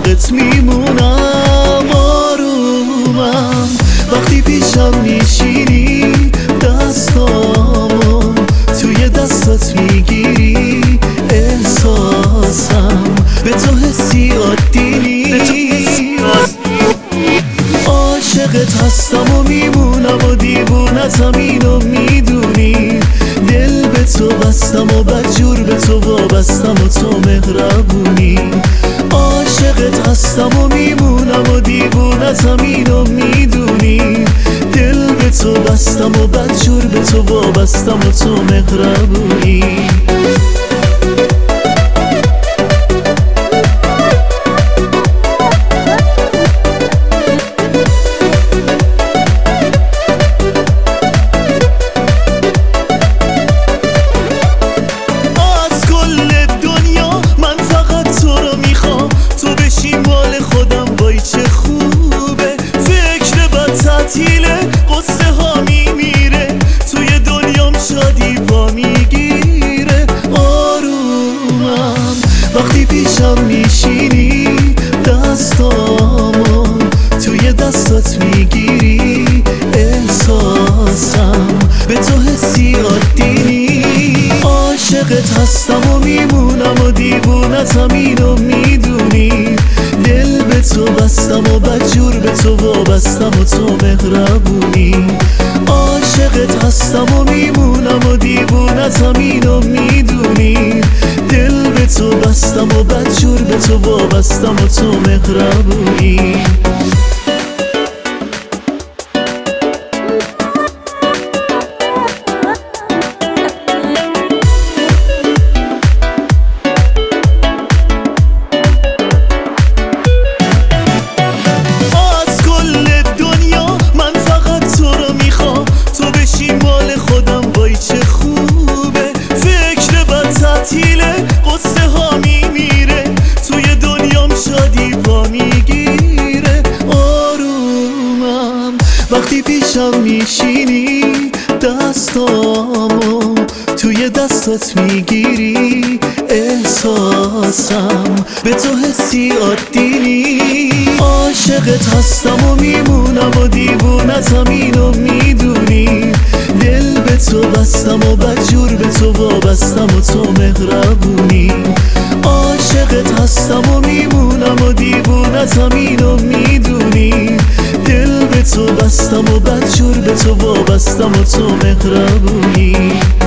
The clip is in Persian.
عاشقت میمونم. آرومم وقتی پیشم میشینی، دستامو توی دستات میگیری، احساسم به تو حسی عادی نیست. عاشقت هستم و میمونم و دیوونتم، اینو میدونی. دل به تو بستم و بدجور به تو وابستم و تو مهربونی. عاشقت هستم و میمونم و دیوونتم، اینو میدونی. دل به تو بستم و بدجور به تو وابستم و تو مهربونی. قصه ها میمیره توی دنیام، شادی پا میگیره. آرومم وقتی پیشم میشینی، دستامو توی دستات میگیری، احساسم به تو حسی عادی نیست. عاشقت هستم و میمونم و دیوونتم، اینو میدونی. دل به تو بستم و بدجور به تو وابستم و تو مهربونی. عاشقت هستم و میمونم و دیوونتم، اینو میدونی. دل به تو بستم و بدجور به تو وابستم و تو مهربونی. قصه ها میمیره توی دنیام، شادی پا میگیره. آرومم وقتی پیشم میشینی، دستامو توی دستات میگیری، احساسم به تو حسی عادی نیست. عاشقت هستم و میمونم و دیوونتم، اینو میدونی. دل به تو بستم و بدجور به تو وابستم و تو مهربونی. عاشقت هستم و میمونم و دیوونتم، اینو میدونی. دل به تو بستم و بدجور به تو وابستم و تو مهربونی.